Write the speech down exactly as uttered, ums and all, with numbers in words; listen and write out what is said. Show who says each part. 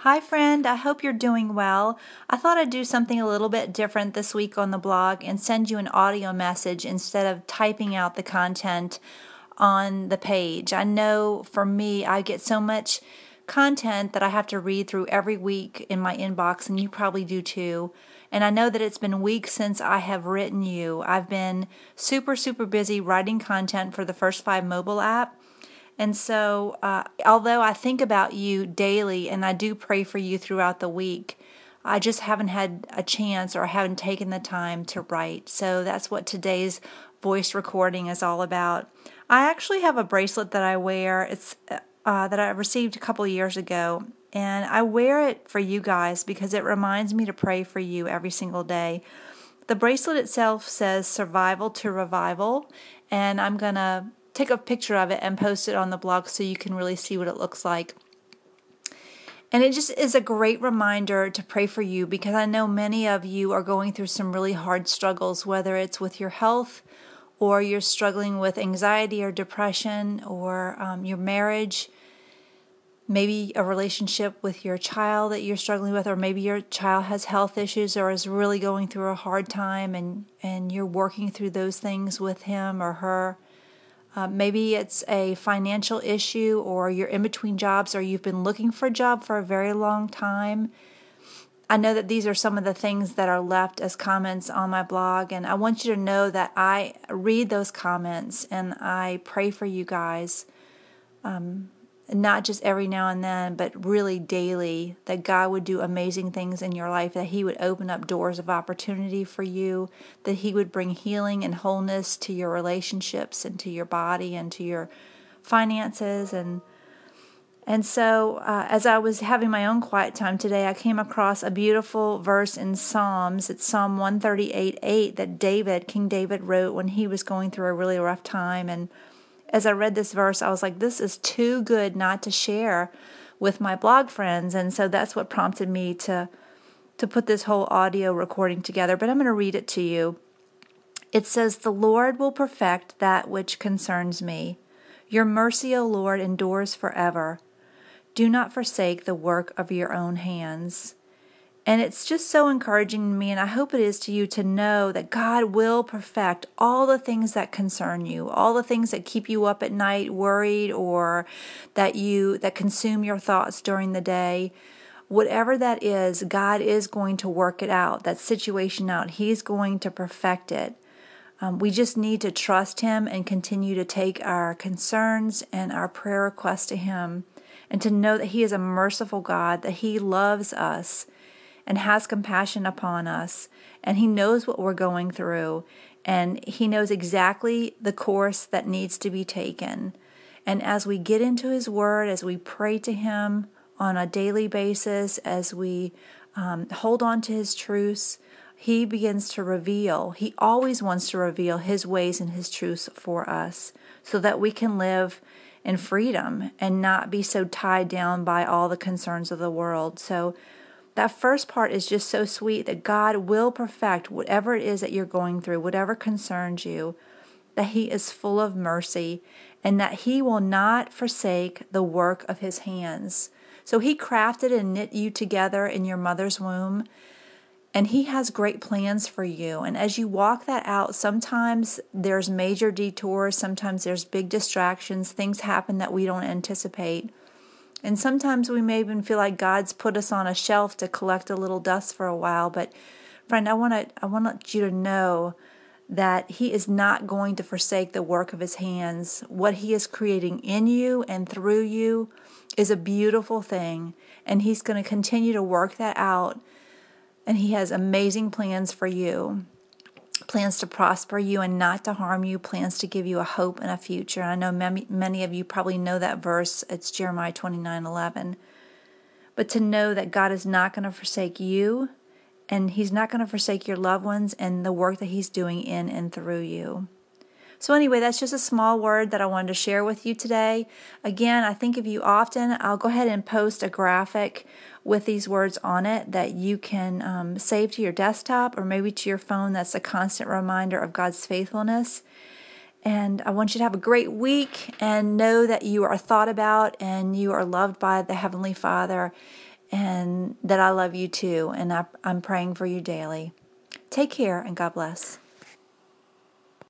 Speaker 1: Hi, friend. I hope you're doing well. I thought I'd do something a little bit different this week on the blog and send you an audio message instead of typing out the content on the page. I know for me, I get so much content that I have to read through every week in my inbox, and you probably do too. And I know that it's been weeks since I have written you. I've been super, super busy writing content for the First Five mobile app. And so, uh, although I think about you daily and I do pray for you throughout the week, I just haven't had a chance or I haven't taken the time to write. So that's what today's voice recording is all about. I actually have a bracelet that I wear. It's uh, that I received a couple of years ago, and I wear it for you guys because it reminds me to pray for you every single day. The bracelet itself says survival to revival, and I'm going to take a picture of it and post it on the blog so you can really see what it looks like. And it just is a great reminder to pray for you because I know many of you are going through some really hard struggles, whether it's with your health or you're struggling with anxiety or depression or um, your marriage, maybe a relationship with your child that you're struggling with, or maybe your child has health issues or is really going through a hard time and, and you're working through those things with him or her. Uh, maybe it's a financial issue or you're in between jobs or you've been looking for a job for a very long time. I know that these are some of the things that are left as comments on my blog, and I want you to know that I read those comments and I pray for you guys. Um, not just every now and then, but really daily, that God would do amazing things in your life, that He would open up doors of opportunity for you, that He would bring healing and wholeness to your relationships and to your body and to your finances. And and so uh, as I was having my own quiet time today, I came across a beautiful verse in Psalms. It's Psalm one thirty-eight eight that David, King David, wrote when he was going through a really rough time. And as I read this verse, I was like, this is too good not to share with my blog friends. And so that's what prompted me to, to put this whole audio recording together. But I'm going to read it to you. It says, "The Lord will perfect that which concerns me. Your mercy, O Lord, endures forever. Do not forsake the work of your own hands." And it's just so encouraging to me, and I hope it is to you, to know that God will perfect all the things that concern you, all the things that keep you up at night worried or that you that consume your thoughts during the day. Whatever that is, God is going to work it out, that situation out. He's going to perfect it. Um, we just need to trust Him and continue to take our concerns and our prayer requests to Him, and to know that He is a merciful God, that He loves us and has compassion upon us, and He knows what we're going through, and He knows exactly the course that needs to be taken. And as we get into His Word, as we pray to Him on a daily basis, as we um, hold on to His truths, He begins to reveal. He always wants to reveal His ways and His truths for us so that we can live in freedom and not be so tied down by all the concerns of the world. So that first part is just so sweet, that God will perfect whatever it is that you're going through, whatever concerns you, that He is full of mercy, and that He will not forsake the work of His hands. So He crafted and knit you together in your mother's womb, and He has great plans for you. And as you walk that out, sometimes there's major detours, sometimes there's big distractions, things happen that we don't anticipate. And sometimes we may even feel like God's put us on a shelf to collect a little dust for a while. But friend, I want to I want you to know that He is not going to forsake the work of His hands. What He is creating in you and through you is a beautiful thing. And He's going to continue to work that out. And He has amazing plans for you. Plans to prosper you and not to harm you, plans to give you a hope and a future. I know many, many of you probably know that verse. It's Jeremiah twenty-nine eleven. But to know that God is not going to forsake you, and He's not going to forsake your loved ones and the work that He's doing in and through you. So anyway, that's just a small word that I wanted to share with you today. Again, I think of you often. I'll go ahead and post a graphic with these words on it that you can um, save to your desktop or maybe to your phone. That's a constant reminder of God's faithfulness. And I want you to have a great week and know that you are thought about and you are loved by the Heavenly Father. and that I love you too, and I, I'm praying for you daily. Take care, and God bless.